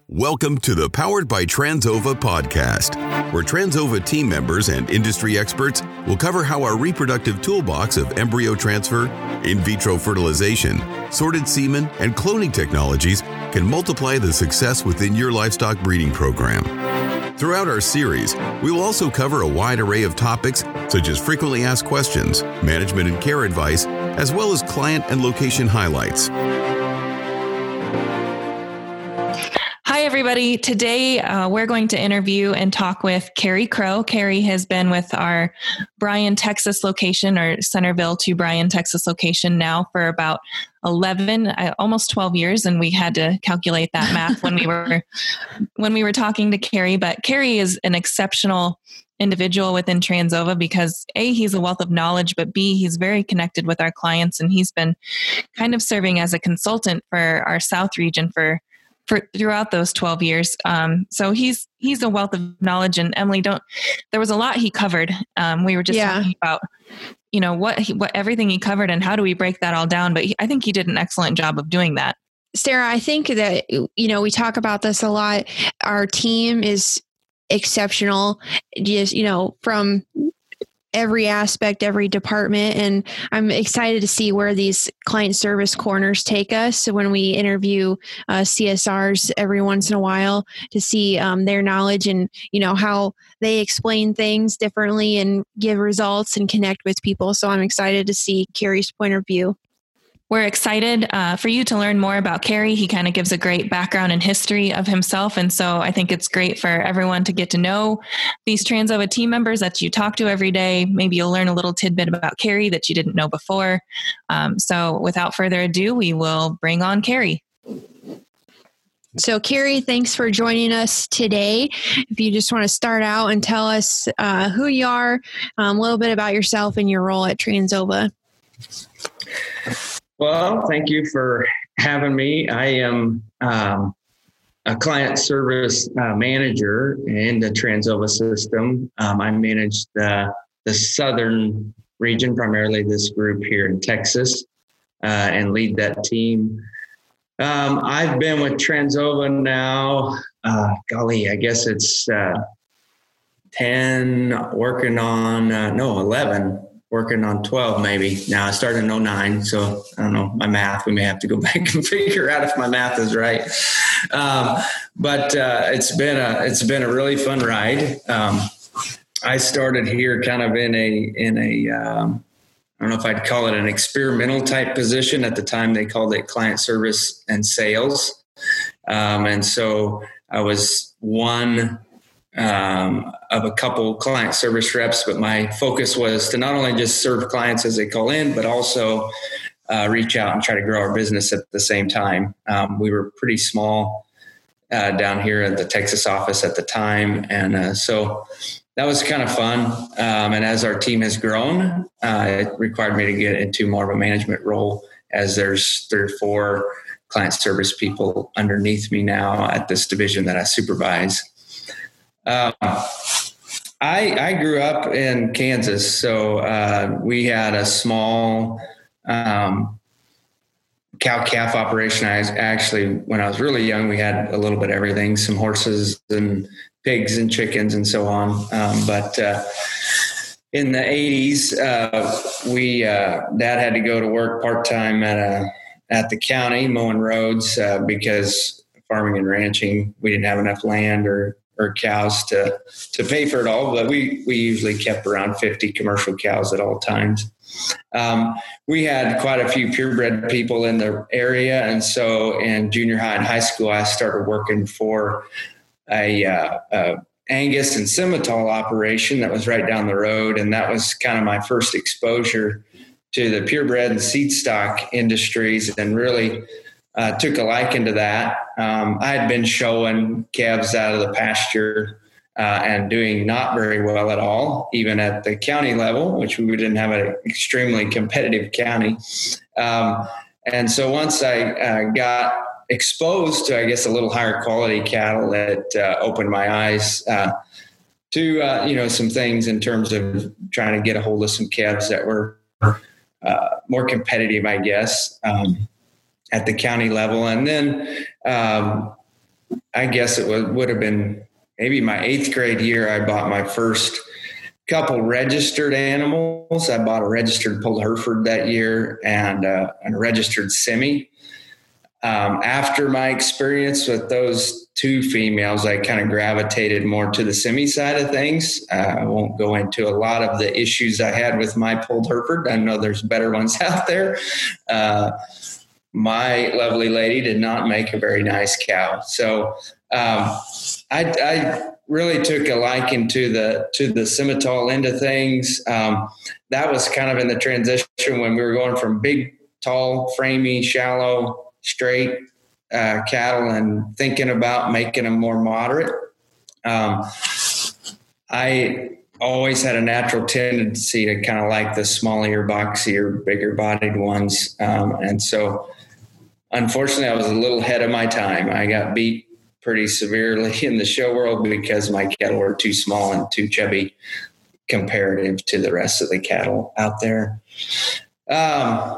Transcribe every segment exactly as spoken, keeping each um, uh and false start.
Welcome to the Powered by Transova podcast, where Transova team members and industry experts will cover how our reproductive toolbox of embryo transfer, in vitro fertilization, sorted semen, and cloning technologies can multiply the success within your livestock breeding program. Throughout our series, we will also cover a wide array of topics such as frequently asked questions, management and care advice, as well as client and location highlights. Hi, everybody. Today, uh, we're going to interview and talk with Carrie Crow. Carrie has been with our Bryan, Texas location, or Centerville to Bryan, Texas location now for about eleven, uh, almost twelve years. And we had to calculate that math when we were, when we were talking to Carrie. But Carrie is an exceptional individual within Transova because A, he's a wealth of knowledge, but B, he's very connected with our clients. And he's been kind of serving as a consultant for our South region for for throughout those twelve years. Um, so he's, he's a wealth of knowledge. And Emily, don't, there was a lot he covered. Um, we were just yeah. talking about, you know, what, he, what, everything he covered and how do we break that all down? But he, I think he did an excellent job of doing that. Sarah, I think that, you know, we talk about this a lot. Our team is exceptional, just, you know, from every aspect, every department. And I'm excited to see where these client service corners take us. So when we interview uh, C S Rs every once in a while to see um, their knowledge and, you know, how they explain things differently and give results and connect with people. So I'm excited to see Carrie's point of view. We're excited uh, for you to learn more about Carrie. He kind of gives a great background and history of himself. And so I think it's great for everyone to get to know these Transova team members that you talk to every day. Maybe you'll learn a little tidbit about Carrie that you didn't know before. Um, so without further ado, we will bring on Carrie. So Carrie, thanks for joining us today. If you just want to start out and tell us uh, who you are, um, a little bit about yourself and your role at Transova. Well, thank you for having me. I am um, a client service uh, manager in the Transova system. Um, I manage the, the southern region, primarily this group here in Texas, uh, and lead that team. Um, I've been with Transova now, uh, golly, I guess it's uh, ten, working on, uh, no, eleven. Working on twelve maybe. Now I started in oh nine, so I don't know my math. We may have to go back and figure out if my math is right. Um, but uh, it's been a it's been a really fun ride. Um, I started here kind of in a in a um, I don't know if I'd call it an experimental type position. At the time, they called it client service and sales, um, and so I was one. Um, of a couple client service reps, but my focus was to not only just serve clients as they call in, but also uh, reach out and try to grow our business at the same time. Um, we were pretty small uh, down here at the Texas office at the time. And uh, so that was kind of fun. Um, and as our team has grown, uh, it required me to get into more of a management role, as there's three or four client service people underneath me now at this division that I supervise. Um, I, I grew up in Kansas, so uh, we had a small um, cow-calf operation. I actually, when I was really young, we had a little bit of everything, some horses and pigs and chickens and so on. Um, but uh, in the eighties, uh, we uh, Dad had to go to work part-time at a at the county mowing roads uh, because farming and ranching, we didn't have enough land or or cows to, to pay for it all. But we, we usually kept around fifty commercial cows at all times. Um, we had quite a few purebred people in the area. And so in junior high and high school, I started working for a, uh, a Angus and Simmental operation that was right down the road. And that was kind of my first exposure to the purebred and seed stock industries, and really Uh, took a liking to that. Um, I had been showing calves out of the pasture uh, and doing not very well at all, even at the county level, which we didn't have an extremely competitive county. Um, and so once I uh, got exposed to, I guess, a little higher quality cattle, that uh, opened my eyes uh, to, uh, you know, some things in terms of trying to get a hold of some calves that were uh, more competitive, I guess. Um, at the county level. And then um, I guess it would, would have been maybe my eighth grade year. I bought my first couple registered animals. I bought a registered Polled Hereford that year and, uh, and a registered semi. Um, after my experience with those two females, I kind of gravitated more to the semi side of things. Uh, I won't go into a lot of the issues I had with my Polled Hereford. I know there's better ones out there. Uh, my lovely lady did not make a very nice cow. So um, I, I really took a liking to the to the Simmental end of things. Um, that was kind of in the transition when we were going from big, tall, framey, shallow, straight uh, cattle and thinking about making them more moderate. Um, I always had a natural tendency to kind of like the smaller, boxier, bigger bodied ones. Um, and so unfortunately I was a little ahead of my time. I got beat pretty severely in the show world because my cattle were too small and too chubby comparative to the rest of the cattle out there. Um,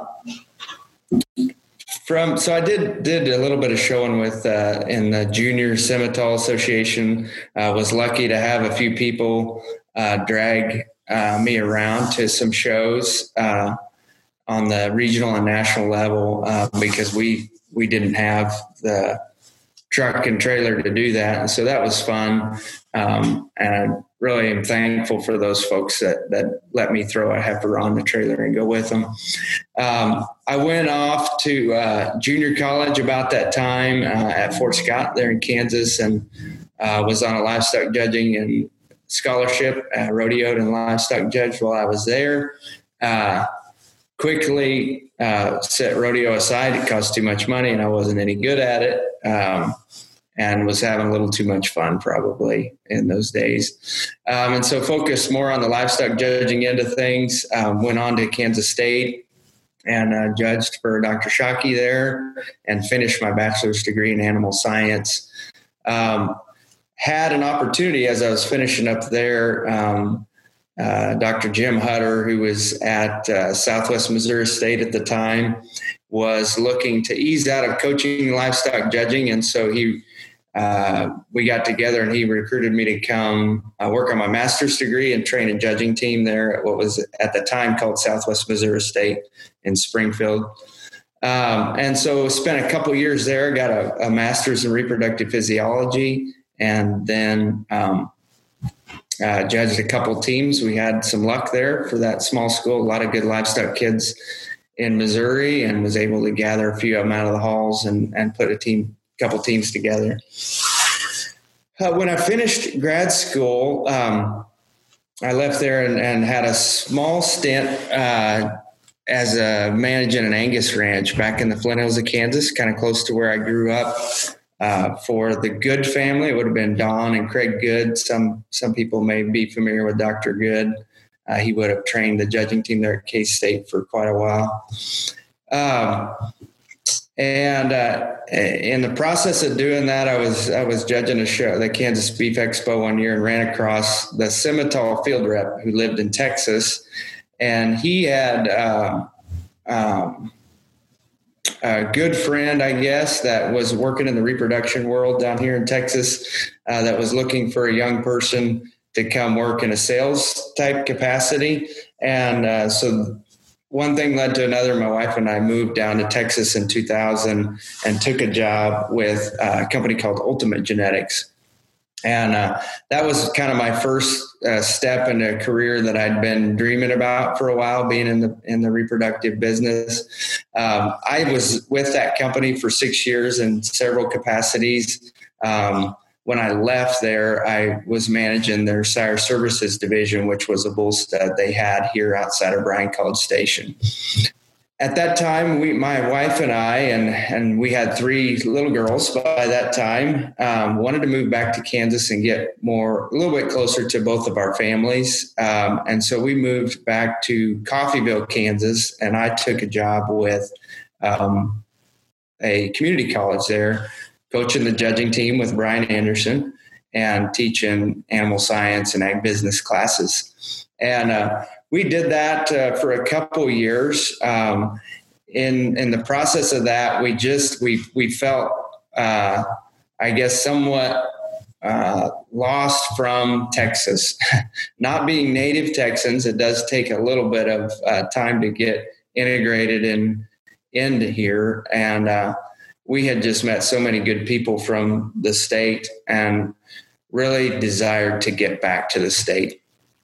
From so I did did a little bit of showing with uh, in the Junior Simmental Association. I uh, was lucky to have a few people uh, drag uh, me around to some shows uh, on the regional and national level uh, because we we didn't have the truck and trailer to do that, and so that was fun. Um, and I really am thankful for those folks that, that let me throw a heifer on the trailer and go with them. Um, I went off to uh, junior college about that time uh, at Fort Scott there in Kansas, and uh, was on a livestock judging and scholarship, uh, rodeoed and livestock judged while I was there. Uh, quickly uh, set rodeo aside. It cost too much money and I wasn't any good at it. Um, and was having a little too much fun probably in those days. Um, and so focused more on the livestock judging end of things. Um, went on to Kansas State and uh, judged for Doctor Shockey there and finished my bachelor's degree in animal science. Um, had an opportunity as I was finishing up there. Um, uh, Doctor Jim Hutter, who was at uh, Southwest Missouri State at the time, was looking to ease out of coaching livestock judging. And so he Uh, we got together and he recruited me to come uh, work on my master's degree and train a judging team there at what was at the time called Southwest Missouri State in Springfield. Um, and so spent a couple years there, got a, a master's in reproductive physiology, and then um, uh, judged a couple teams. We had some luck there for that small school, a lot of good livestock kids in Missouri, and was able to gather a few of them out of the halls and, and put a team couple teams together. Uh, when I finished grad school, um, I left there and, and had a small stint uh, as a managing an Angus ranch back in the Flint Hills of Kansas, kind of close to where I grew up. Uh, for the Good family, it would have been Don and Craig Good. Some some people may be familiar with Doctor Good. Uh, he would have trained the judging team there at K-State for quite a while. Um, And uh, in the process of doing that, I was I was judging a show, the Kansas Beef Expo one year, and ran across the Simmental field rep who lived in Texas, and he had uh, um, a good friend, I guess, that was working in the reproduction world down here in Texas, uh, that was looking for a young person to come work in a sales type capacity, and uh, so. One thing led to another. My wife and I moved down to Texas in two thousand and took a job with a company called Ultimate Genetics. And uh, that was kind of my first uh, step in a career that I'd been dreaming about for a while, being in the in the reproductive business. Um, I was with that company for six years in several capacities. Um, When I left there, I was managing their sire services division, which was a bull stud they had here outside of Bryan College Station. At that time, we, my wife and I, and, and we had three little girls by that time, um, wanted to move back to Kansas and get more, a little bit closer to both of our families. Um, and so we moved back to Coffeyville, Kansas, and I took a job with um, a community college there, coaching the judging team with Brian Anderson and teaching animal science and ag business classes. And uh, we did that uh, for a couple years. Um, in in the process of that, we just we we felt uh, I guess, somewhat uh, lost from Texas. Not being native Texans, it does take a little bit of uh, time to get integrated in into here. And uh, we had just met so many good people from the state and really desired to get back to the state.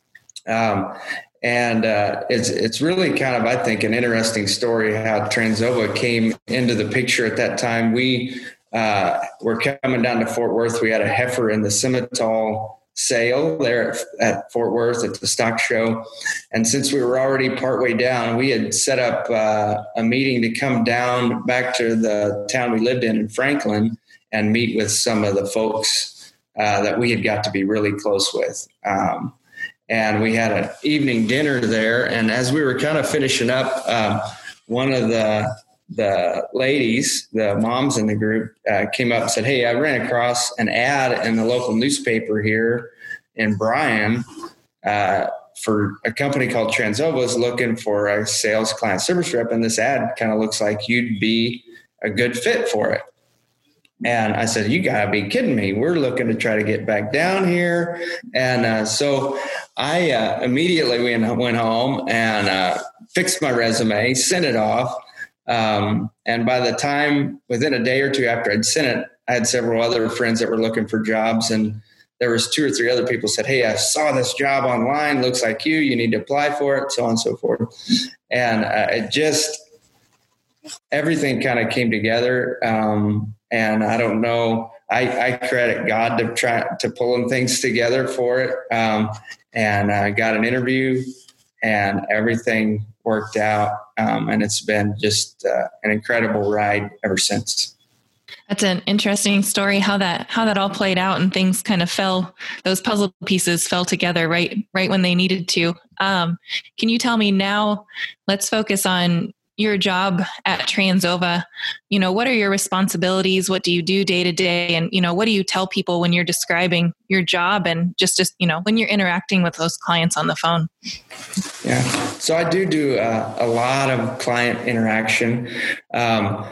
Um, and uh, it's it's really kind of, I think, an interesting story how Transova came into the picture at that time. We uh, were coming down to Fort Worth. We had a heifer in the Simmental sale there at, at Fort Worth at the stock show. And since we were already partway down, we had set up uh, a meeting to come down back to the town we lived in in Franklin and meet with some of the folks uh, that we had got to be really close with. Um, And we had an evening dinner there. And as we were kind of finishing up, um, one of the the ladies, the moms in the group, uh, came up and said, "Hey, I ran across an ad in the local newspaper here in Bryan uh, for a company called Transova is looking for a sales client service rep. And this ad kind of looks like you'd be a good fit for it." And I said, "You gotta be kidding me. We're looking to try to get back down here." And uh, so I uh, immediately went, went home and uh, fixed my resume, sent it off. Um, and by the time, within a day or two after I'd sent it, I had several other friends that were looking for jobs. And there was two or three other people said, "Hey, I saw this job online. Looks like you, you need to apply for it," so on and so forth. And uh, it just, everything kind of came together. Um, And I don't know, I, I credit God to try to pulling things together for it. Um, and I got an interview and everything worked out. Um, and it's been just uh, an incredible ride ever since. That's an interesting story, how that, how that all played out and things kind of fell, those puzzle pieces fell together right, right when they needed to. Um, can you tell me now, let's focus on your job at Transova. You know, what are your responsibilities? What do you do day to day? And, you know, what do you tell people when you're describing your job and just, just, you know, when you're interacting with those clients on the phone? Yeah. So I do do uh, a lot of client interaction. Um,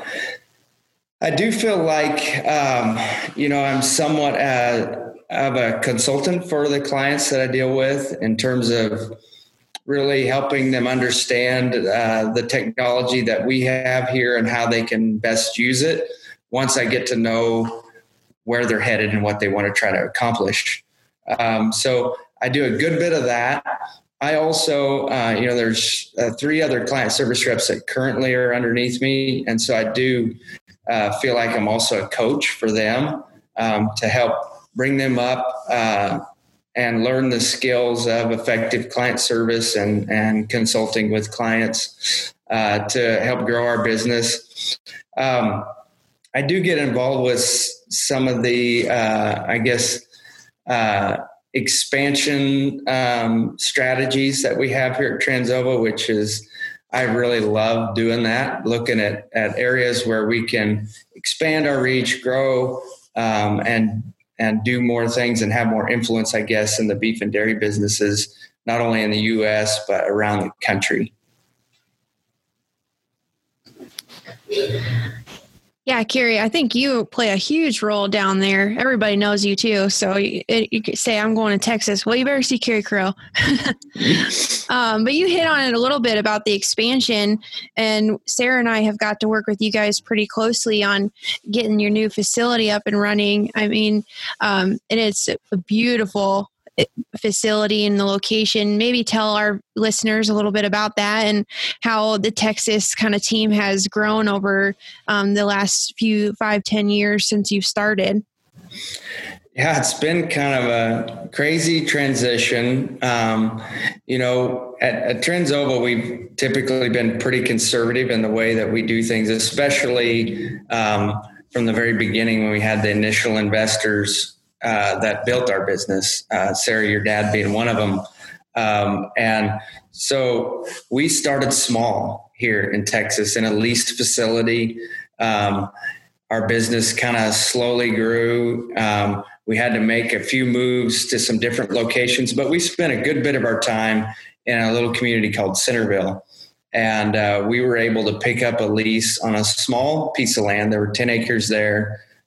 I do feel like, um, you know, I'm somewhat uh, of a consultant for the clients that I deal with in terms of really helping them understand uh, the technology that we have here and how they can best use it once I get to know where they're headed and what they want to try to accomplish. Um, so I do a good bit of that. I also, uh, you know, there's uh, three other client service reps that currently are underneath me. And so I do uh, feel like I'm also a coach for them um, to help bring them up uh and learn the skills of effective client service and, and consulting with clients uh, to help grow our business. Um, I do get involved with some of the, uh, I guess, uh, expansion um, strategies that we have here at Transova, which is, I really love doing that, looking at, at areas where we can expand our reach, grow, um, and and do more things and have more influence, I guess, in the beef and dairy businesses, not only in the U S, but around the country. Yeah, Carrie, I think you play a huge role down there. Everybody knows you too. So you, you could say, "I'm going to Texas." Well, you better see Carrie Crow. um, but you hit on it a little bit about the expansion. And Sarah and I have got to work with you guys pretty closely on getting your new facility up and running. I mean, um, and it's a beautiful facility and the location. Maybe tell our listeners a little bit about that and how the Texas kind of team has grown over um, the last few five, ten years since you've started. Yeah, it's been kind of a crazy transition. Um, you know, at, at Transova, we've typically been pretty conservative in the way that we do things, especially um, from the very beginning when we had the initial investors Uh, that built our business, uh, Sarah, your dad being one of them. Um, and so we started small here in Texas in a leased facility. Um, our business kind of slowly grew. Um, we had to make a few moves to some different locations, but we spent a good bit of our time in a little community called Centerville. And uh, we were able to pick up a lease on a small piece of land. There were ten acres there.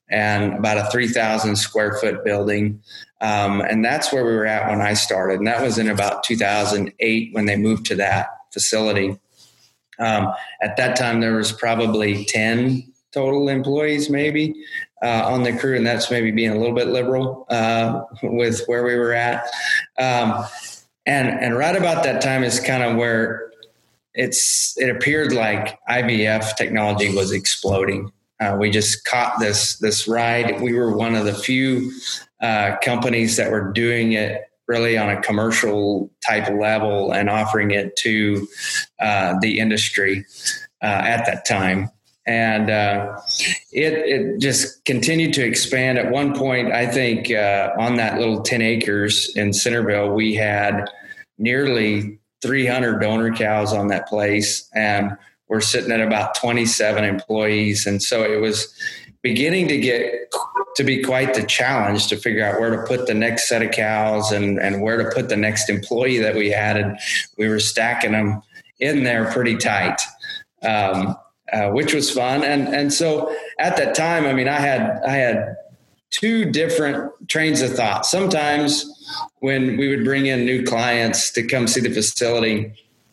and about a three thousand square foot building. Um, and that's where we were at when I started. And that was in about two thousand eight when they moved to that facility. Um, at that time, there was probably ten total employees maybe uh, on the crew. And that's maybe being a little bit liberal uh, with where we were at. Um, and, and right about that time is kind of where it's, it appeared like I V F technology was exploding. Uh, we just caught this, this ride. We were one of the few uh, companies that were doing it really on a commercial type level and offering it to uh, the industry uh, at that time. And uh, it, it just continued to expand. At one point, I think uh, on that little ten acres in Centerville, we had nearly three hundred donor cows on that place. And we're sitting at about twenty-seven employees. And so it was beginning to get to be quite the challenge to figure out where to put the next set of cows and, and where to put the next employee that we had. And we were stacking them in there pretty tight. Um, Uh, which was fun. And, and so at that time, I mean, I had, I had two different trains of thought. Sometimes when we would bring in new clients to come see the facility,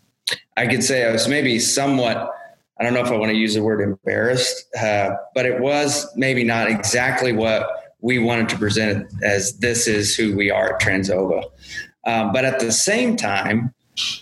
I could say I was maybe somewhat, I don't know if I want to use the word embarrassed, uh, but it was maybe not exactly what we wanted to present as this is who we are at Trans-Ova. Um, but at the same time,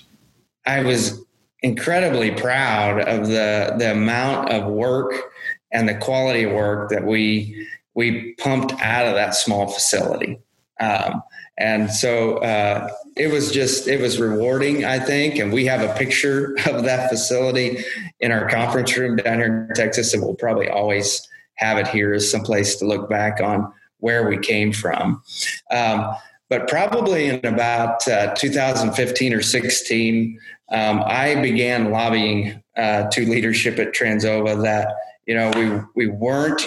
I was incredibly proud of the the amount of work and the quality of work that we we pumped out of that small facility. Um, and so uh, it was just, it was rewarding, I think. And we have a picture of that facility in our conference room down here in Texas, and we'll probably always have it here as someplace to look back on where we came from. Um, but probably in about uh, two thousand fifteen or sixteen, Um, I began lobbying uh, to leadership at Trans-Ova that, you know, we we weren't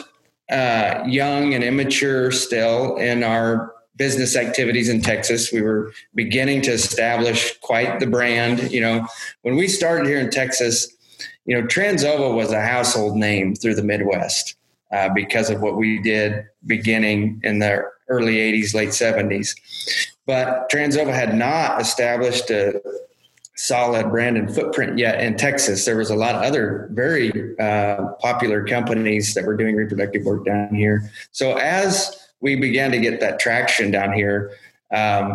uh, young and immature still in our business activities in Texas. We were beginning to establish quite the brand. You know, when we started here in Texas, you know, Trans-Ova was a household name through the Midwest uh, because of what we did beginning in the early eighties, late seventies. But Trans-Ova had not established a solid brand and footprint yet in Texas. There was a lot of other very uh, popular companies that were doing reproductive work down here. So as we began to get that traction down here, um,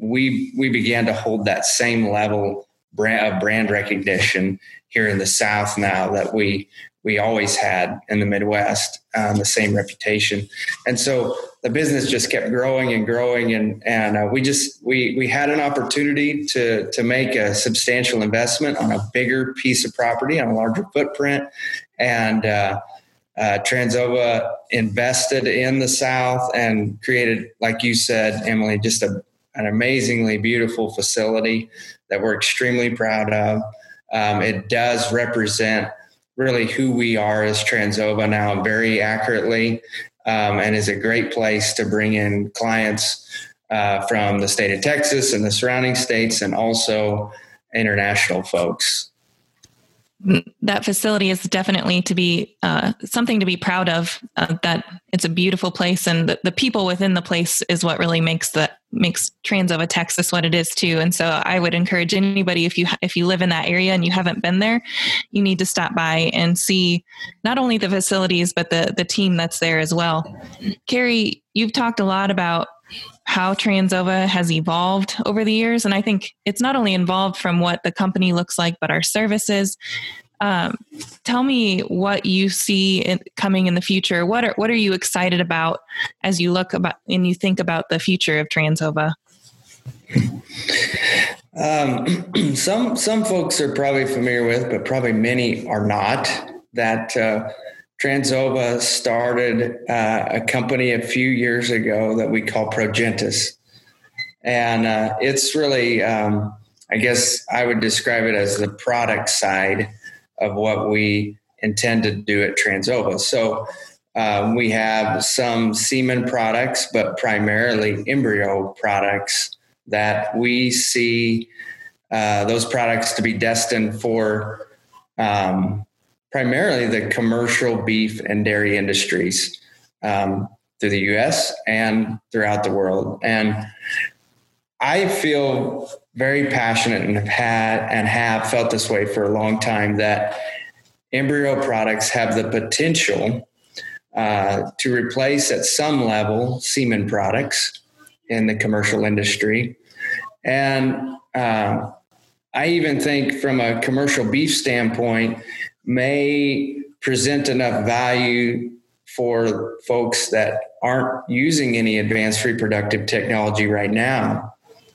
we we began to hold that same level brand, of brand recognition here in the South now that we we always had in the Midwest, um, the same reputation. And so the business just kept growing and growing. And, and uh, we just, we, we had an opportunity to, to make a substantial investment on a bigger piece of property, on a larger footprint. And uh, uh, Trans-Ova invested in the South and created, like you said, Emily, just a, an amazingly beautiful facility that we're extremely proud of. Um, it does represent really who we are as Trans-Ova now very accurately, um, and is a great place to bring in clients uh, from the state of Texas and the surrounding states, and also international folks. That facility is definitely to be uh, something to be proud of. Uh, that it's a beautiful place, and the, the people within the place is what really makes the makes Trans-Ova Texas what it is too. And so I would encourage anybody, if you if you live in that area and you haven't been there, you need to stop by and see not only the facilities but the the team that's there as well. Carrie, you've talked a lot about how Trans-Ova has evolved over the years. And I think it's not only involved from what the company looks like, but our services. Um, tell me what you see in, coming in the future. What are, what are you excited about as you look about and you think about the future of Trans-Ova? Um, some, some folks are probably familiar with, but probably many are not, that, uh, Trans-Ova started uh, a company a few years ago that we call Progentis. And uh, it's really, um, I guess I would describe it as the product side of what we intend to do at Trans-Ova. So um, we have some semen products, but primarily embryo products that we see uh, those products to be destined for um primarily the commercial beef and dairy industries. um, through the U S and throughout the world. And I feel very passionate and have had and have felt this way for a long time, that embryo products have the potential uh, to replace at some level semen products in the commercial industry. And uh, I even think from a commercial beef standpoint may present enough value for folks that aren't using any advanced reproductive technology right now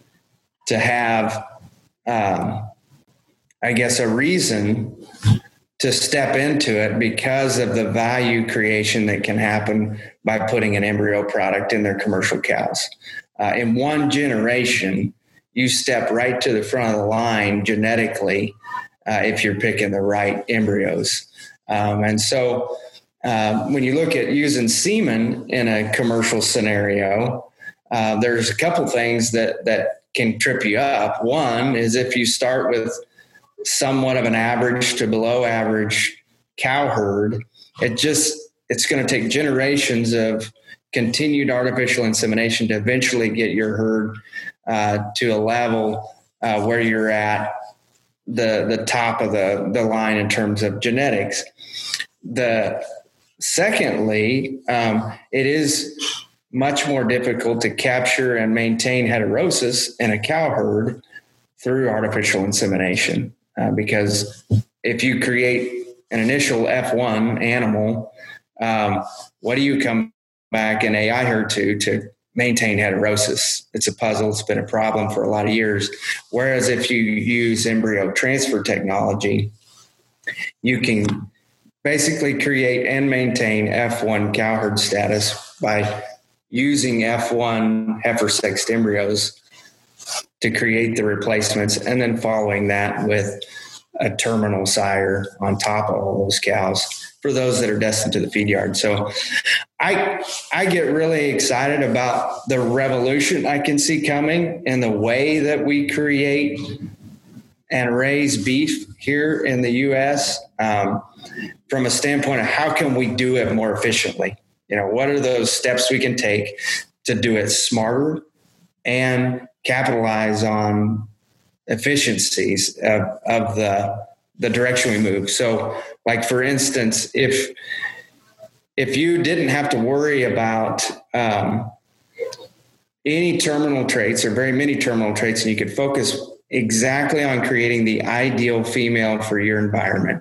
to have, um, I guess, a reason to step into it because of the value creation that can happen by putting an embryo product in their commercial cows. Uh, in one generation, you step right to the front of the line genetically uh, if you're picking the right embryos. Um, and so uh, when you look at using semen in a commercial scenario, uh, there's a couple things that that can trip you up. One is if you start with somewhat of an average to below average cow herd, it just, it's going to take generations of continued artificial insemination to eventually get your herd uh, to a level uh, where you're at the, the top of the, the line in terms of genetics. The secondly, um, it is much more difficult to capture and maintain heterosis in a cow herd through artificial insemination. Uh, because if you create an initial F one animal, um, what do you come back in A I herd to to maintain heterosis? It's a puzzle. It's been a problem for a lot of years. Whereas if you use embryo transfer technology, you can basically create and maintain F one cow herd status by using F one heifer sexed embryos to create the replacements, and then following that with a terminal sire on top of all those cows for those that are destined to the feed yard. So I I get really excited about the revolution I can see coming in the way that we create and raise beef here in the U S um, from a standpoint of how can we do it more efficiently? You know, what are those steps we can take to do it smarter and capitalize on efficiencies of, of the the direction we move. So, like for instance, if if you didn't have to worry about um, any terminal traits or very many terminal traits, and you could focus exactly on creating the ideal female for your environment,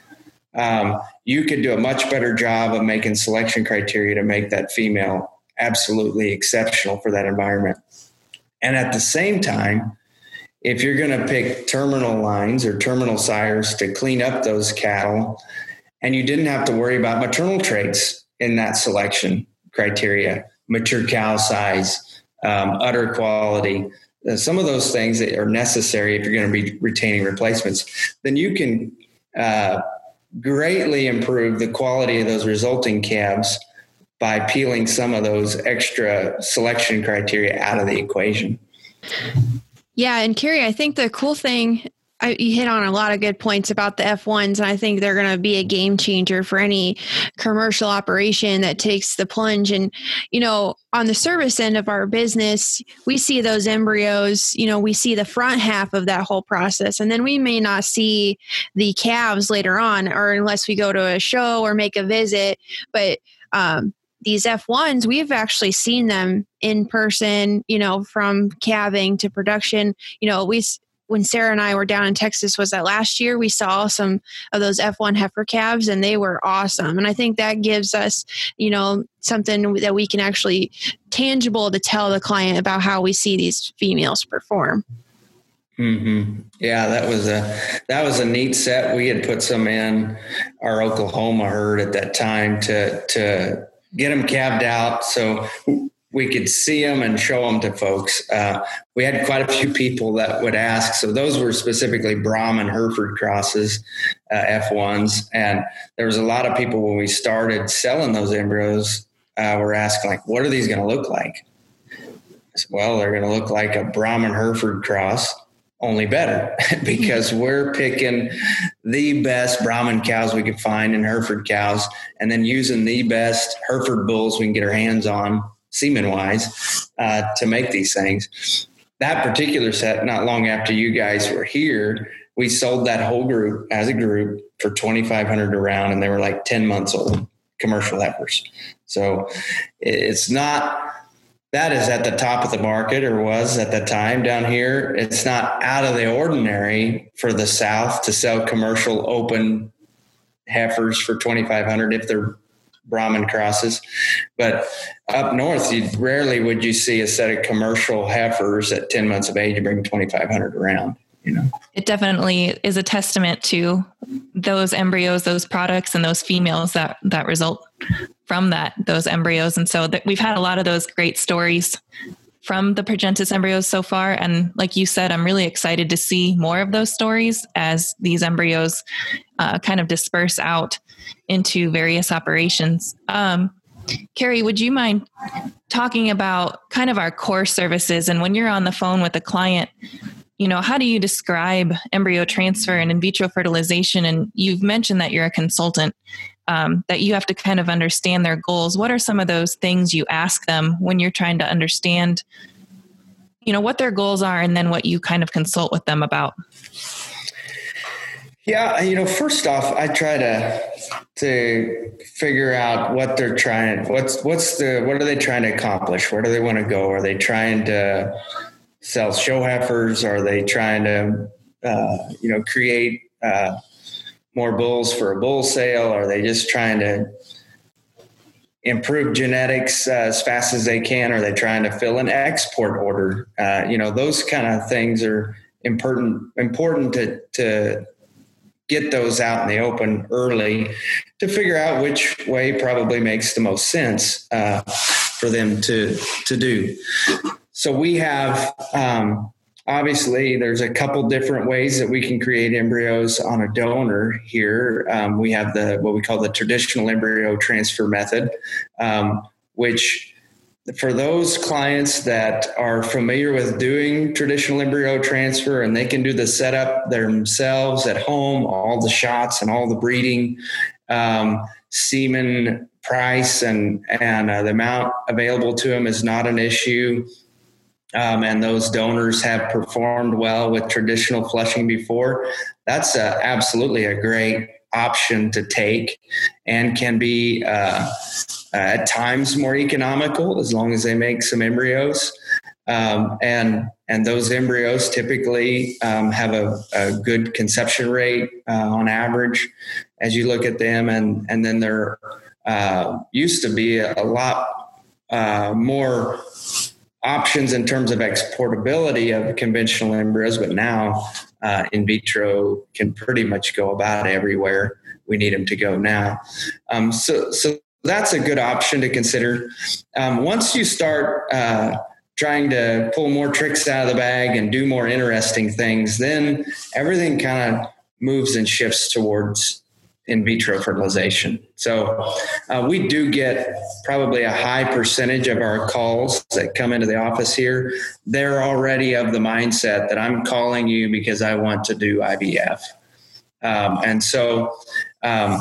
um, you could do a much better job of making selection criteria to make that female absolutely exceptional for that environment. And at the same time, if you're going to pick terminal lines or terminal sires to clean up those cattle, and you didn't have to worry about maternal traits in that selection criteria, mature cow size, um, udder quality, uh, some of those things that are necessary if you're going to be retaining replacements, then you can uh, greatly improve the quality of those resulting calves by peeling some of those extra selection criteria out of the equation. Yeah. And Carrie, I think the cool thing, I, you hit on a lot of good points about the F ones, and I think they're going to be a game changer for any commercial operation that takes the plunge. And, you know, on the service end of our business, we see those embryos, you know, we see the front half of that whole process, and then we may not see the calves later on, or unless we go to a show or make a visit. But, um, these F ones, we've actually seen them in person, you know, from calving to production. You know, we, when Sarah and I were down in Texas, was that last year, we saw some of those F one heifer calves, and they were awesome. And I think that gives us, you know, something that we can actually tangible to tell the client about how we see these females perform. Mm-hmm. Yeah, that was a that was a neat set. We had put some in our Oklahoma herd at that time to to get them calved out so we could see them and show them to folks. Uh, we had quite a few people that would ask. So those were specifically Brahman Hereford crosses, uh, F ones. And there was a lot of people when we started selling those embryos, uh, were asking, like, what are these going to look like? I said, well, they're going to look like a Brahman Hereford cross only better because we're picking the best Brahman cows we could find and Hereford cows, and then using the best Hereford bulls we can get our hands on semen wise uh, to make these things. That particular set, not long after you guys were here, we sold that whole group as a group for twenty-five hundred dollars a round, and they were like ten months old commercial heifers. So it's not, that is at the top of the market, or was at the time down here. It's not out of the ordinary for the South to sell commercial open heifers for twenty-five hundred dollars if they're Brahman crosses. But up north, you rarely would you see a set of commercial heifers at ten months of age bring twenty-five hundred dollars around. You know, it definitely is a testament to those embryos, those products, and those females that, that result from that, those embryos. And so that we've had a lot of those great stories from the Progentis embryos so far. And like you said, I'm really excited to see more of those stories as these embryos uh, kind of disperse out into various operations. Um, Carrie, would you mind talking about kind of our core services? And when you're on the phone with a client, you know, how do you describe embryo transfer and in vitro fertilization? And you've mentioned that you're a consultant, um, that you have to kind of understand their goals. What are some of those things you ask them when you're trying to understand, you know, what their goals are, and then what you kind of consult with them about? Yeah, you know, first off, I try to to figure out what they're trying. What's what's the what are they trying to accomplish? Where do they want to go? Are they trying to sell show heifers? Are they trying to, uh, you know, create uh, more bulls for a bull sale? Are they just trying to improve genetics uh, as fast as they can? Are they trying to fill an export order? Uh, you know, those kind of things are important, important to, to get those out in the open early to figure out which way probably makes the most sense uh, for them to, to do. So we have, um, obviously, there's a couple different ways that we can create embryos on a donor here. Um, we have the what we call the traditional embryo transfer method, um, which for those clients that are familiar with doing traditional embryo transfer and they can do the setup themselves at home, all the shots and all the breeding, um, semen price and, and uh, the amount available to them is not an issue. Um, and those donors have performed well with traditional flushing before, that's a, absolutely a great option to take, and can be uh, at times more economical as long as they make some embryos. Um, and and those embryos typically um, have a, a good conception rate uh, on average as you look at them. And, and then there uh, used to be a, a lot uh, more options in terms of exportability of conventional embryos, but now uh, in vitro can pretty much go about everywhere we need them to go now. Um, so, so that's a good option to consider. Um, once you start uh, trying to pull more tricks out of the bag and do more interesting things, then everything kind of moves and shifts towards in vitro fertilization. So uh, we do get probably a high percentage of our calls that come into the office here. They're already of the mindset that I'm calling you because I want to do I V F. Um, and so um,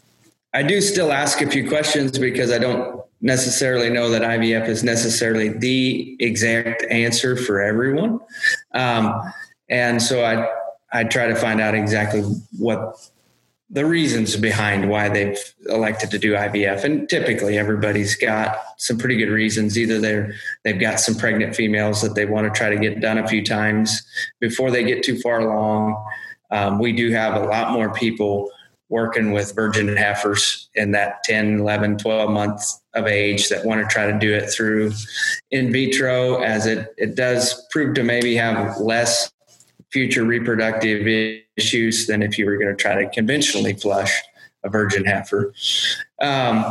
I do still ask a few questions because I don't necessarily know that I V F is necessarily the exact answer for everyone. Um, and so I, I try to find out exactly what the reasons behind why they've elected to do I V F. And typically everybody's got some pretty good reasons. Either they're, they've got some pregnant females that they want to try to get done a few times before they get too far along. Um, we do have a lot more people working with virgin heifers in that ten, eleven, twelve months of age that want to try to do it through in vitro, as it, it does prove to maybe have less future reproductive issues than if you were going to try to conventionally flush a virgin heifer. Um,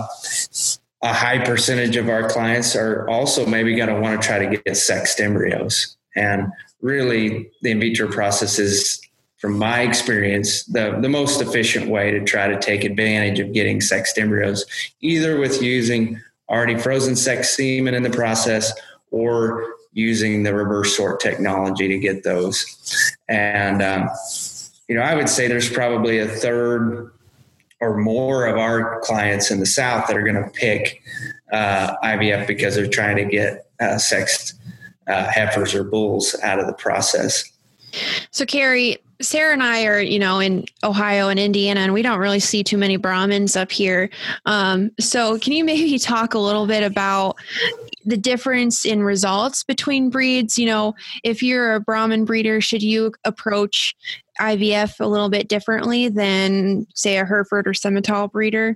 a high percentage of our clients are also maybe going to want to try to get sexed embryos. And really the in vitro process is, from my experience, the, the most efficient way to try to take advantage of getting sexed embryos, either with using already frozen sex semen in the process or using the reverse sort technology to get those. And, um, you know, I would say there's probably a third or more of our clients in the South that are going to pick uh, I V F because they're trying to get uh, sexed uh, heifers or bulls out of the process. So, Carrie, Sarah and I are, you know, in Ohio and Indiana, and we don't really see too many Brahmins up here. Um, so can you maybe talk a little bit about the difference in results between breeds? You know, if you're a Brahmin breeder, should you approach I V F a little bit differently than, say, a Hereford or Simmental breeder?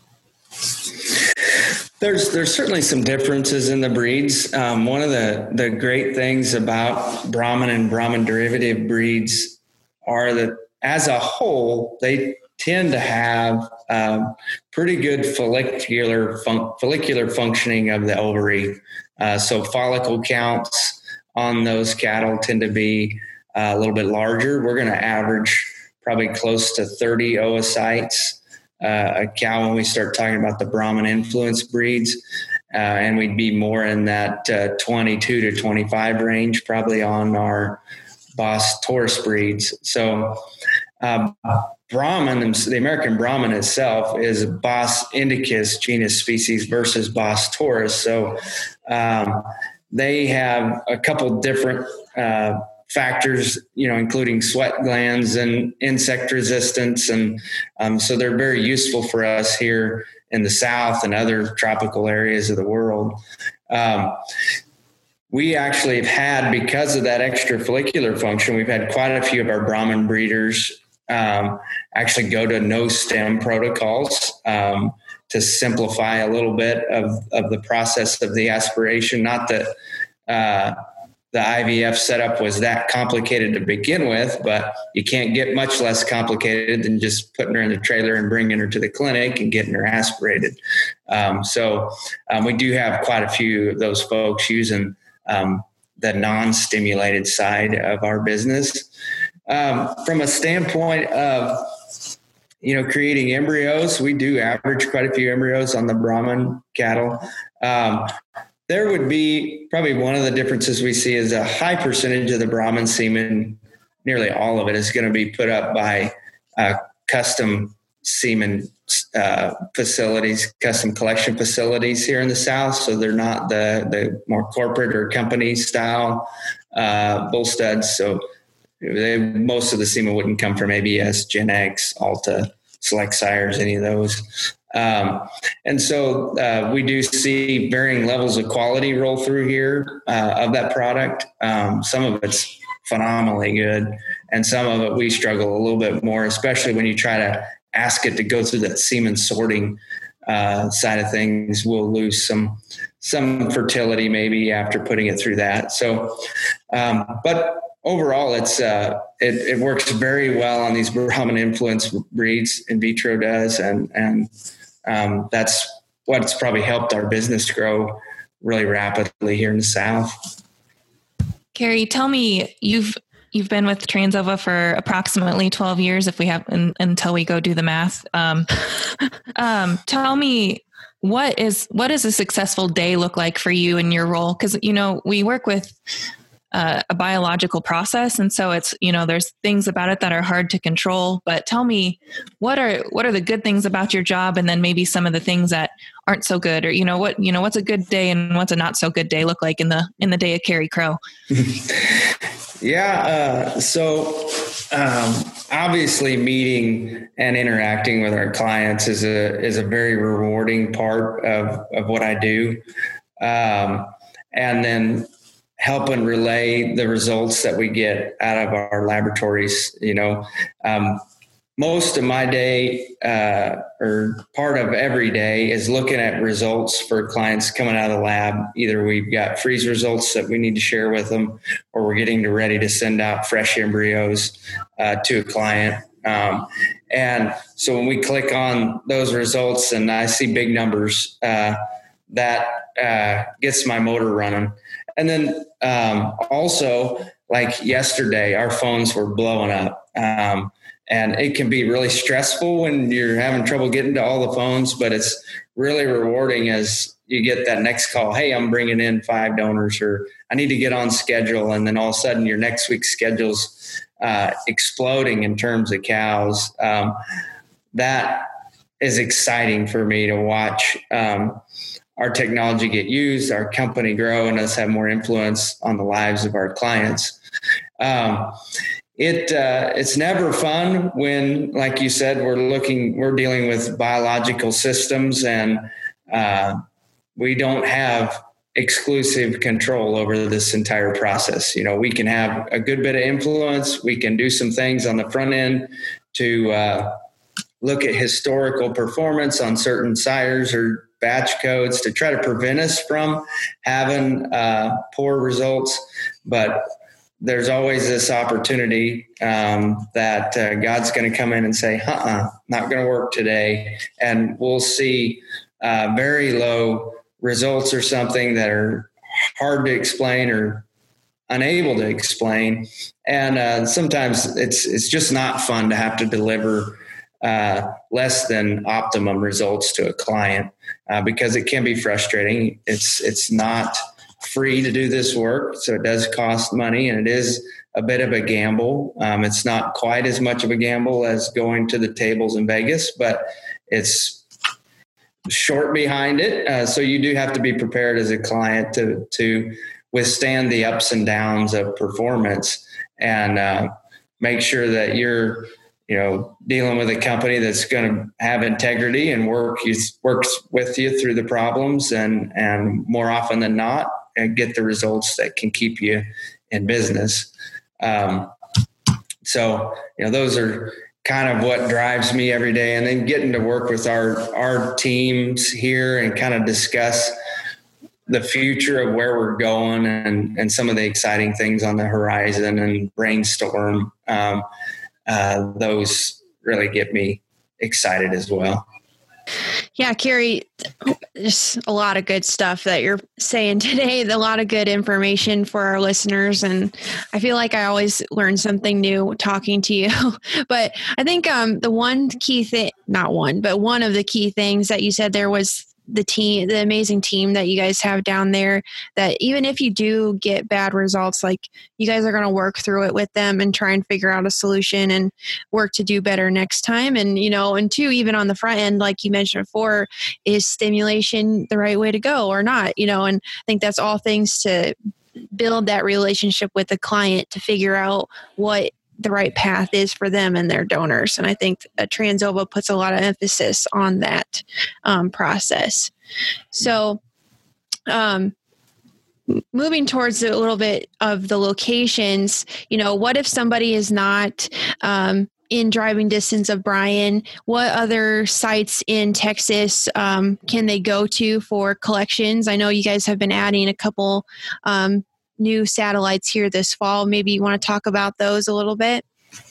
There's there's certainly some differences in the breeds. Um, one of the, the great things about Brahmin and Brahmin derivative breeds are that as a whole, they tend to have um, pretty good follicular fun- follicular functioning of the ovary. Uh, so follicle counts on those cattle tend to be uh, a little bit larger. We're going to average probably close to thirty oocytes uh, a cow when we start talking about the Brahmin influence breeds. Uh, and we'd be more in that uh, twenty-two to twenty-five range, probably on our Bos Taurus breeds. So um, Brahmin, the American Brahmin itself, is a Bos indicus genus species versus Bos Taurus. So um, they have a couple different uh, factors, you know, including sweat glands and insect resistance. And um, so they're very useful for us here in the South and other tropical areas of the world. Um, we actually have had, because of that extra follicular function, we've had quite a few of our Brahmin breeders um, actually go to no stem protocols um, to simplify a little bit of, of the process of the aspiration. Not that uh, the I V F setup was that complicated to begin with, but you can't get much less complicated than just putting her in the trailer and bringing her to the clinic and getting her aspirated. Um, so um, we do have quite a few of those folks using um, the non-stimulated side of our business. Um, from a standpoint of, you know, creating embryos, we do average quite a few embryos on the Brahmin cattle. Um, There would be probably one of the differences we see is a high percentage of the Brahmin semen, nearly all of it, is going to be put up by uh, custom semen uh, facilities, custom collection facilities here in the South. So they're not the, the more corporate or company style uh, bull studs. So they, most of the semen wouldn't come from A B S, Gen X, Alta, Select Sires, any of those. Um, and so uh, we do see varying levels of quality roll through here uh, of that product. Um, some of it's phenomenally good, and some of it we struggle a little bit more, especially when you try to ask it to go through that semen sorting uh, side of things. We'll lose some some fertility maybe after putting it through that. So, um, but overall, it's uh, it, it works very well on these Brahmin influence breeds. In vitro does, and and um, that's what's probably helped our business grow really rapidly here in the South. Carrie, tell me, you've you've been with Transova for approximately twelve years, if we have in, until we go do the math. Um, um, tell me, what is what does a successful day look like for you in your role? Because you know we work with Uh, a biological process. And so it's, you know, there's things about it that are hard to control, but tell me, what are, what are the good things about your job? And then maybe some of the things that aren't so good, or, you know, what, you know, what's a good day and what's a not so good day look like in the, in the day of Carrie Crow? yeah. Uh, so um, obviously meeting and interacting with our clients is a, is a very rewarding part of, of what I do. Um, and then helping relay the results that we get out of our laboratories. You know, um, most of my day uh, or part of every day is looking at results for clients coming out of the lab. Either we've got freeze results that we need to share with them, or we're getting ready to send out fresh embryos uh, to a client. Um, and so when we click on those results and I see big numbers, uh, that uh, gets my motor running. And then um, also, like yesterday, our phones were blowing up. Um, and it can be really stressful when you're having trouble getting to all the phones, but it's really rewarding as, you get that next call, hey, I'm bringing in five donors, or I need to get on schedule. And then all of a sudden your next week's schedule's uh, exploding in terms of cows. Um, that is exciting for me to watch um, our technology get used, our company grow, and us have more influence on the lives of our clients. Um, It uh, it's never fun when, like you said, we're looking, we're dealing with biological systems, and uh, we don't have exclusive control over this entire process. You know, we can have a good bit of influence. We can do some things on the front end to uh, look at historical performance on certain sires or batch codes to try to prevent us from having uh, poor results, but there's always this opportunity um, that uh, God's going to come in and say, uh-uh, not going to work today. And we'll see uh, very low results or something that are hard to explain or unable to explain. And uh, sometimes it's it's just not fun to have to deliver uh, less than optimum results to a client uh, because it can be frustrating. It's it's not free to do this work, so it does cost money, and it is a bit of a gamble. Um, it's not quite as much of a gamble as going to the tables in Vegas, but it's short behind it. Uh, so you do have to be prepared as a client to to withstand the ups and downs of performance, and uh, make sure that you're you know dealing with a company that's going to have integrity and work works with you through the problems, and and more often than not, and get the results that can keep you in business. Um, so, you know, those are kind of what drives me every day. And then getting to work with our, our teams here and kind of discuss the future of where we're going and, and some of the exciting things on the horizon and brainstorm. Um, uh, those really get me excited as well. Yeah, Carrie, just a lot of good stuff that you're saying today, a lot of good information for our listeners. And I feel like I always learn something new talking to you. But I think um, the one key thing, not one, but one of the key things that you said there was the team, the amazing team that you guys have down there, that even if you do get bad results, like you guys are going to work through it with them and try and figure out a solution and work to do better next time. And, you know, and two, even on the front end, like you mentioned before, is stimulation the right way to go or not, you know, and I think that's all things to build that relationship with the client to figure out what the right path is for them and their donors. And I think uh, Trans-Ova puts a lot of emphasis on that um, process. So um, moving towards a little bit of the locations, you know, what if somebody is not um, in driving distance of Bryan? What other sites in Texas um, can they go to for collections? I know you guys have been adding a couple um, new satellites here this fall. Maybe you want to talk about those a little bit?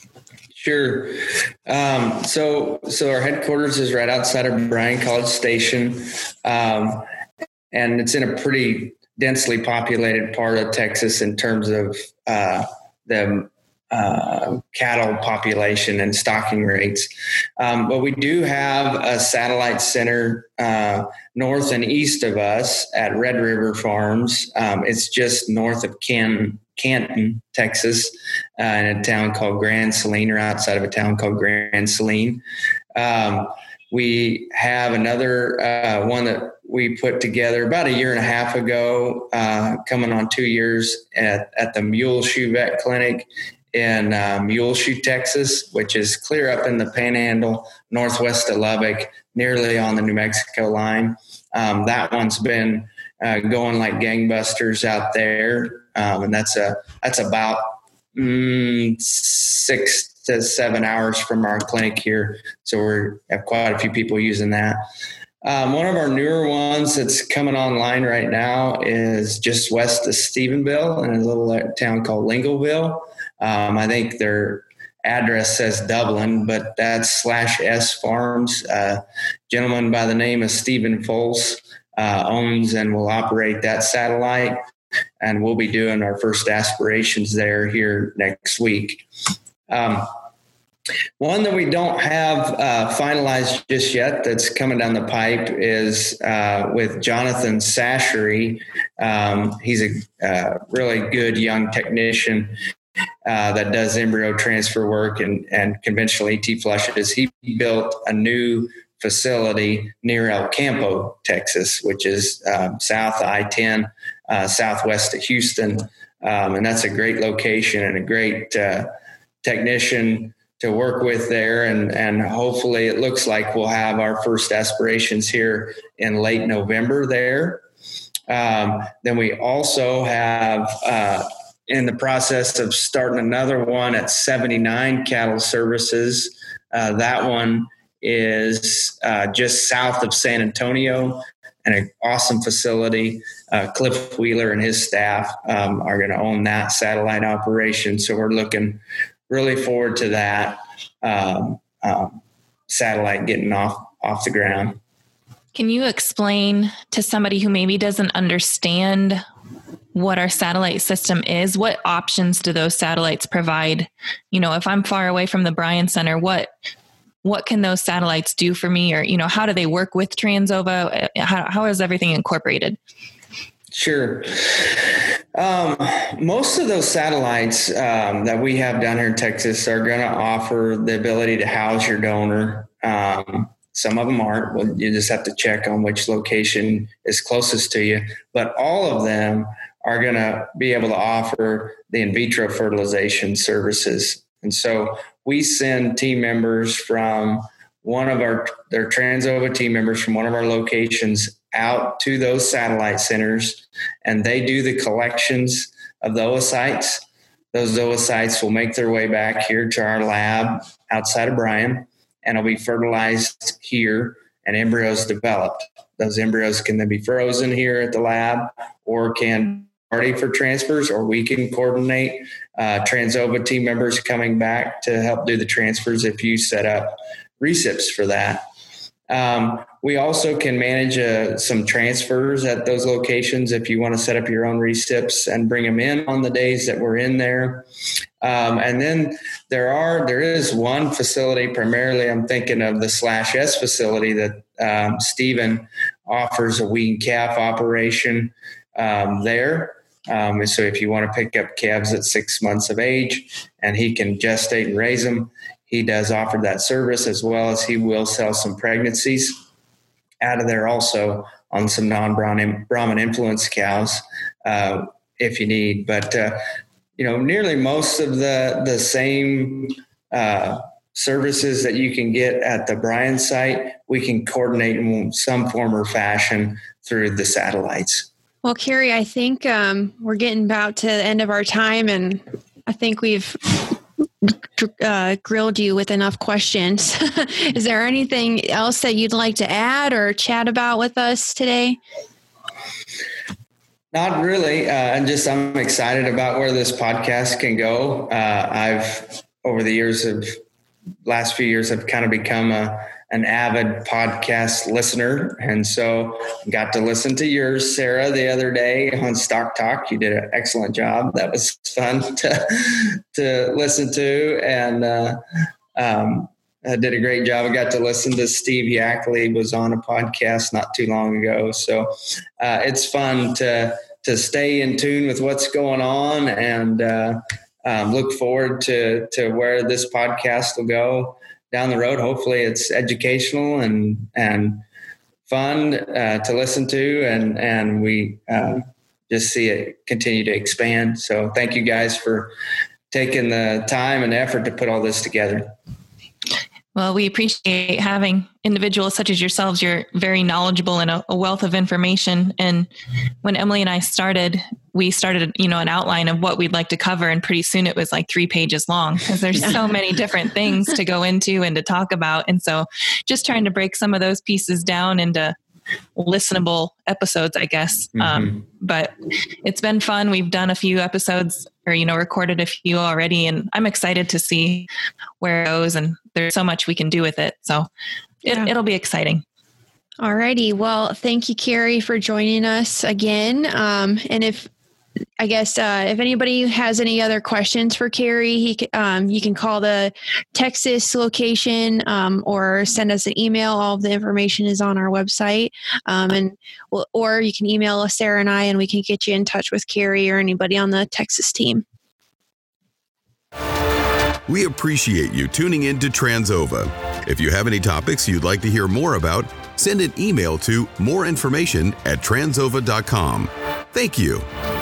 Sure. Um, so, so our headquarters is right outside of Bryan College Station. Um, and it's in a pretty densely populated part of Texas in terms of, uh, the, uh, cattle population and stocking rates. Um, but we do have a satellite center, uh, north and east of us at Red River Farms. Um, it's just north of Canton, Canton, Texas, uh, in a town called Grand Saline, or outside of a town called Grand Saline. Um, we have another, uh, one that we put together about a year and a half ago, uh, coming on two years at, at the Muleshoe Vet Clinic in uh, Muleshoe, Texas, which is clear up in the Panhandle, northwest of Lubbock, nearly on the New Mexico line. Um, that one's been uh, going like gangbusters out there, um, and that's a that's about mm, six to seven hours from our clinic here. So we have quite a few people using that. Um, one of our newer ones that's coming online right now is just west of Stephenville in a little town called Lingleville. Um, I think their address says Dublin, but that's slash S Farms. Uh, gentleman by the name of Stephen Foles uh, owns and will operate that satellite, and we'll be doing our first aspirations there here next week. Um, One that we don't have uh, finalized just yet that's coming down the pipe is uh, with Jonathan Sashery. Um, he's a uh, really good young technician uh, that does embryo transfer work and, and conventional E T flushes. He built a new facility near El Campo, Texas, which is um, south of I ten, uh, southwest of Houston. Um, and that's a great location and a great uh, technician to work with there. And, and hopefully it looks like we'll have our first aspirations here in late November there. Um, then we also have uh, in the process of starting another one at seventy-nine Cattle Services. Uh, that one is uh, just south of San Antonio, and an awesome facility. Uh, Cliff Wheeler and his staff um, are going to own that satellite operation. So we're looking really forward to that um, um, satellite getting off, off the ground. Can you explain to somebody who maybe doesn't understand what our satellite system is? What options do those satellites provide? You know, if I'm far away from the Bryan Center, what what can those satellites do for me? Or, you know, how do they work with Transova? How, how is everything incorporated? Sure. Um, most of those satellites um, that we have down here in Texas are going to offer the ability to house your donor. Um, some of them aren't. Well, you just have to check on which location is closest to you. But all of them are going to be able to offer the in vitro fertilization services. And so we send team members from one of our, their Transova team members from one of our locations out to those satellite centers, and they do the collections of the oocytes. Those oocytes will make their way back here to our lab outside of Bryan, and will be fertilized here, and embryos developed. Those embryos can then be frozen here at the lab, or can ready for transfers, or we can coordinate uh, Transova team members coming back to help do the transfers if you set up recips for that. Um, we also can manage uh, some transfers at those locations if you want to set up your own recips and bring them in on the days that we're in there. Um, and then there are there is one facility, primarily I'm thinking of the Slash S facility that um, Stephen offers a wean calf operation um, there. Um, so if you want to pick up calves at six months of age and he can gestate and raise them, he does offer that service, as well as he will sell some pregnancies out of there also on some non-Brahman influence cows uh, if you need. But, uh, you know, nearly most of the, the same uh, services that you can get at the Bryan site, we can coordinate in some form or fashion through the satellites. Well, Carrie, I think um, we're getting about to the end of our time, and I think we've uh, grilled you with enough questions. Is there anything else that you'd like to add or chat about with us today? Not really. Uh, just I'm excited about where this podcast can go. Uh, I've over the years of last few years, I've kind of become a an avid podcast listener. And so got to listen to yours, Sarah, the other day on Stock Talk. You did an excellent job. That was fun to, to listen to. And uh, um, I did a great job. I got to listen to Steve Yackley was on a podcast not too long ago. So uh, it's fun to, to stay in tune with what's going on, and uh, um, look forward to, to where this podcast will go down the road. Hopefully it's educational and, and fun uh, to listen to, and, and we uh, just see it continue to expand. So thank you guys for taking the time and effort to put all this together. Well, we appreciate having individuals such as yourselves. You're very knowledgeable and a, a wealth of information. And when Emily and I started, we started, you know, an outline of what we'd like to cover. And pretty soon it was like three pages long, because there's so many different things to go into and to talk about. And so just trying to break some of those pieces down into listenable episodes, I guess. Mm-hmm. Um, but it's been fun. We've done a few episodes, or, you know, recorded a few already, and I'm excited to see where it goes. And there's so much we can do with it. So it, yeah. it'll be exciting. All righty. Well, thank you, Carrie, for joining us again. Um, and if I guess uh, if anybody has any other questions for Carey, he um, you can call the Texas location um, or send us an email. All of the information is on our website, um, and we'll, or you can email us, Sarah and I, and we can get you in touch with Carey or anybody on the Texas team. We appreciate you tuning in to Transova. If you have any topics you'd like to hear more about, send an email to more information at transova dot com. Thank you.